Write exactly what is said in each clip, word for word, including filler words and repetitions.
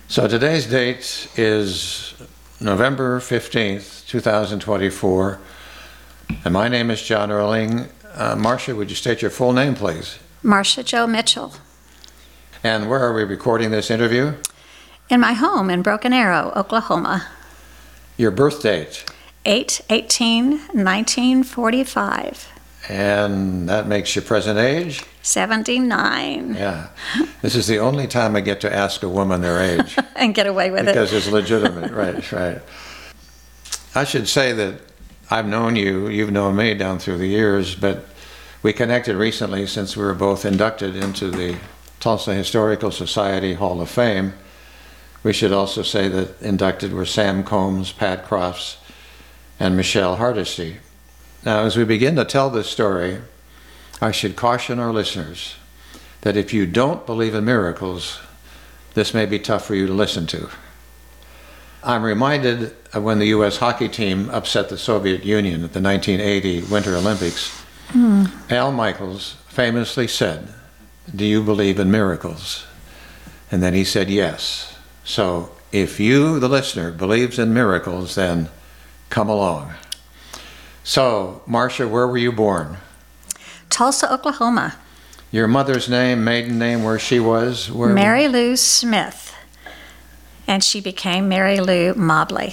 So today's date is November fifteenth, two thousand twenty-four, and my name is John Erling. Uh, Marcia, would you state your full name, please? Marcia Jo Mitchell. And where are we recording this interview? In my home in Broken Arrow, Oklahoma. Your birth date? eight eighteen nineteen forty-five. And that makes your present age? seventy-nine. Yeah. This is the only time I get to ask a woman their age. And get away with because it. Because it's legitimate, right, right. I should say that I've known you, you've known me down through the years, but we connected recently since we were both inducted into the Tulsa Historical Society Hall of Fame. We should also say that inducted were Sam Combs, Pat Crofts, and Michelle Hardesty. Now, as we begin to tell this story, I should caution our listeners that if you don't believe in miracles, this may be tough for you to listen to. I'm reminded of when the U S hockey team upset the Soviet Union at the nineteen eighty Winter Olympics. Hmm. Al Michaels famously said, "Do you believe in miracles?" And then he said yes. So if you, the listener, believes in miracles, then come along. So, Marcia, where were you born? Tulsa, Oklahoma. Your mother's name, maiden name, where she was? Where Mary Lou Smith. And she became Mary Lou Mobley.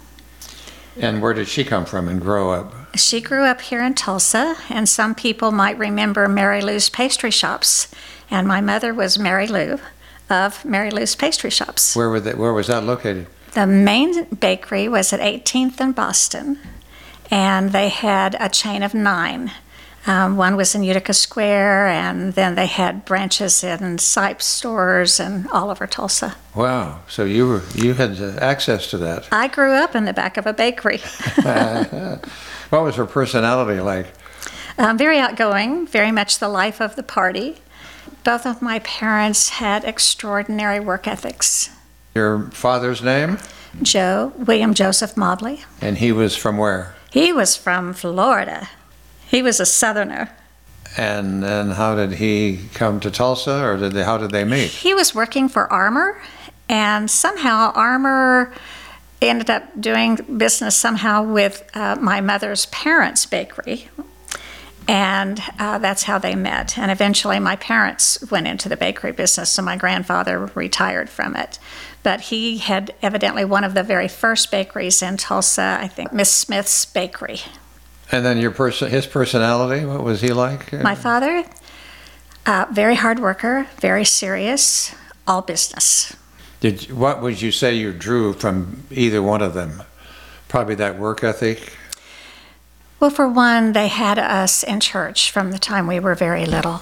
And where did she come from and grow up? She grew up here in Tulsa, and some people might remember Mary Lou's Pastry Shops. And my mother was Mary Lou of Mary Lou's Pastry Shops. Where, were they, where was that located? The main bakery was at eighteenth and Boston, and they had a chain of nine. Um, one was in Utica Square, and then they had branches in Sipes stores and all over Tulsa. Wow, so you were you had access to that. I grew up in the back of a bakery. What was her personality like? Um, very outgoing, very much the life of the party. Both of my parents had extraordinary work ethics. Your father's name? Joe, William Joseph Mobley. And he was from where? He was from Florida. He was a Southerner. And then how did he come to Tulsa, or did they, how did they meet? He was working for Armour, and somehow Armour ended up doing business somehow with uh, my mother's parents' bakery. And uh, that's how they met. And eventually my parents went into the bakery business, so my grandfather retired from it. But he had evidently one of the very first bakeries in Tulsa, I think, Miss Smith's Bakery. And then your person, his personality, what was he like? My father, uh, very hard worker, very serious, all business. Did what would you say you drew from either one of them? Probably that work ethic? Well, for one, they had us in church from the time we were very little.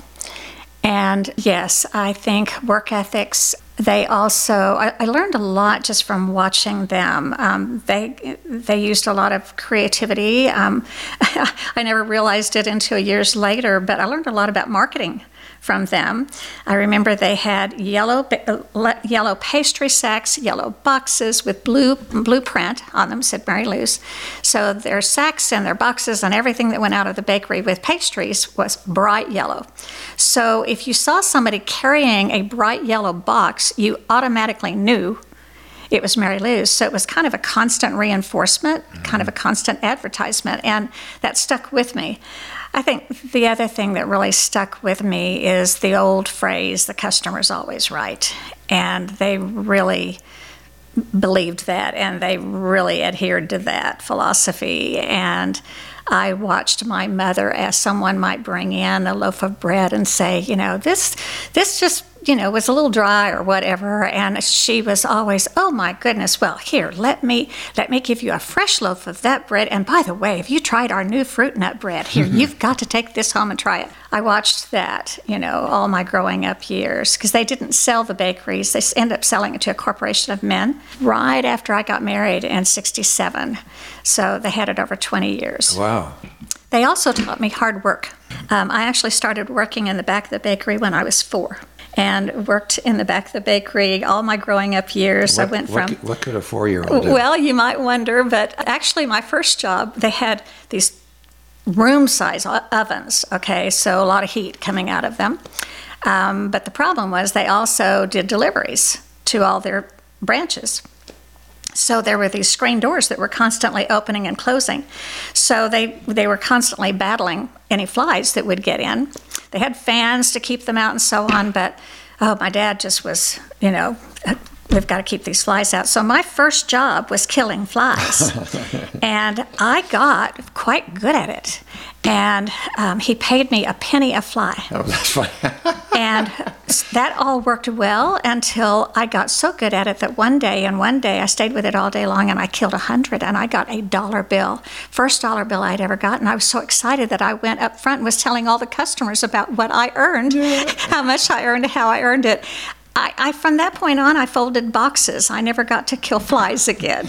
And yes, I think work ethics, they also, I, I learned a lot just from watching them. Um, they they used a lot of creativity. Um, I never realized it until years later, but I learned a lot about marketing from them. I remember they had yellow yellow pastry sacks, yellow boxes with blue blueprint on them, said Mary Lou's. So their sacks and their boxes and everything that went out of the bakery with pastries was bright yellow. So if you saw somebody carrying a bright yellow box, you automatically knew it was Mary Lou's. So it was kind of a constant reinforcement, mm-hmm. kind of a constant advertisement, and that stuck with me. I think the other thing that really stuck with me is the old phrase, the customer's always right. And they really believed that, and they really adhered to that philosophy. And I watched my mother, as someone might bring in a loaf of bread and say, you know, this, this just, you know, was a little dry or whatever, and she was always, oh my goodness, well, here, let me let me give you a fresh loaf of that bread, and by the way, have you tried our new fruit nut bread? Here, you've got to take this home and try it. I watched that, you know, all my growing up years, because they didn't sell the bakeries. They ended up selling it to a corporation of men right after I got married in sixty-seven. So they had it over twenty years. Wow. They also taught me hard work. Um, I actually started working in the back of the bakery when I was four, and worked in the back of the bakery all my growing up years. What, I went what, from... What could a four-year-old do? Well, you might wonder, but actually my first job, they had these room-size ovens, okay, so a lot of heat coming out of them. Um, but the problem was they also did deliveries to all their branches. So there were these screen doors that were constantly opening and closing. So they they were constantly battling any flies that would get in. They had fans to keep them out and so on, but oh, my dad just was, you know, we've got to keep these flies out. So my first job was killing flies. And I got quite good at it. And um, he paid me a penny a fly. Oh, that's fine. And that all worked well until I got so good at it that one day, and one day I stayed with it all day long, and I killed a hundred, and I got a dollar bill. First dollar bill I'd ever gotten. I was so excited that I went up front and was telling all the customers about what I earned, how much I earned, how I earned it. I, I from that point on, I folded boxes. I never got to kill flies again.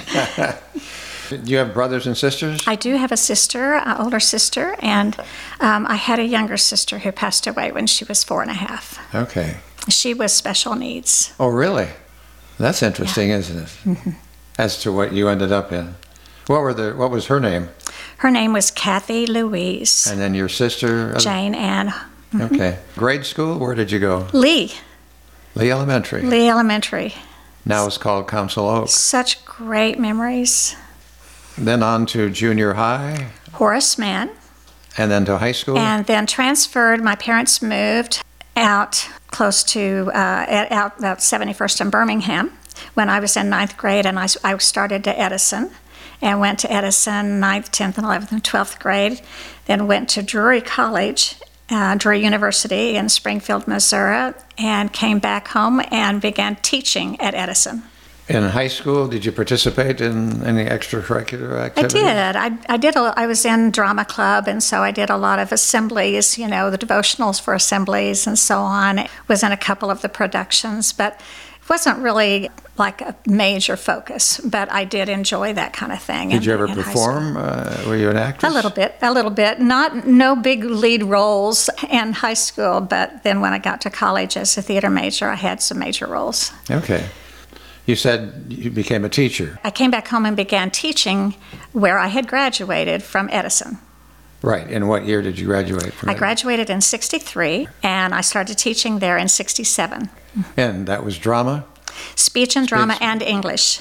Do you have brothers and sisters? I do have a sister, an older sister, and um, I had a younger sister who passed away when she was four and a half. Okay. She was special needs. Oh, really? That's interesting, yeah. Isn't it? Mm-hmm. As to what you ended up in. What were the? What was her name? Her name was Kathy Louise. And then your sister? Jane Ann. Mm-hmm. Okay. Grade school? Where did you go? Lee. Lee Elementary. Lee Elementary. Now it's called Council Oak. Such great memories. Then on to junior high. Horace Mann. And then to high school? And then transferred. My parents moved out close to, uh, out about seventy-first in Birmingham when I was in ninth grade, and I, I started to Edison and went to Edison ninth, tenth, and eleventh, and twelfth grade. Then went to Drury College, uh, Drury University in Springfield, Missouri, and came back home and began teaching at Edison. In high school, did you participate in any extracurricular activities? I did. I, I did. A, I was in drama club, and so I did a lot of assemblies. You know, the devotionals for assemblies and so on. Was in a couple of the productions, but it wasn't really like a major focus. But I did enjoy that kind of thing. Did in, you ever in perform? Uh, were you an actress? A little bit. A little bit. Not no big lead roles in high school, but then when I got to college as a theater major, I had some major roles. Okay. You said you became a teacher. I came back home and began teaching where I had graduated from Edison. Right. In what year did you graduate from I Edison? graduated in sixty-three, and I started teaching there in sixty-seven. And that was drama? Speech and drama Speech. and English.